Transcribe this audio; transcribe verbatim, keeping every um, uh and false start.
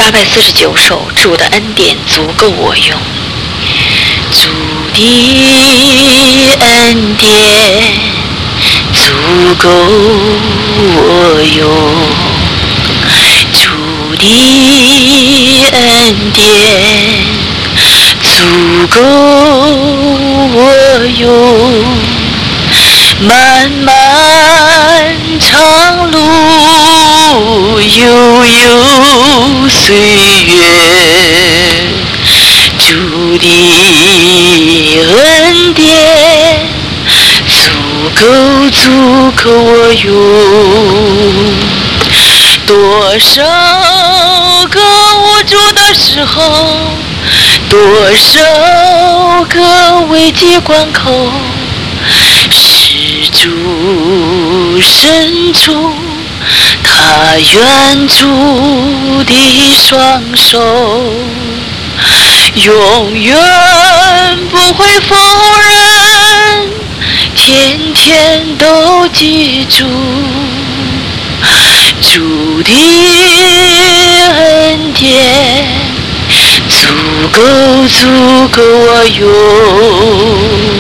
八百四十九首，主的恩典足够我用。主的恩典足够我用，主的恩典足够我用。漫漫长路悠悠岁月，主的恩典足够足够我用。多少个无助的时候，多少个危急关口，是主伸出他援助的双手，永远不会否认，天天都记住主的恩典足够足够我用。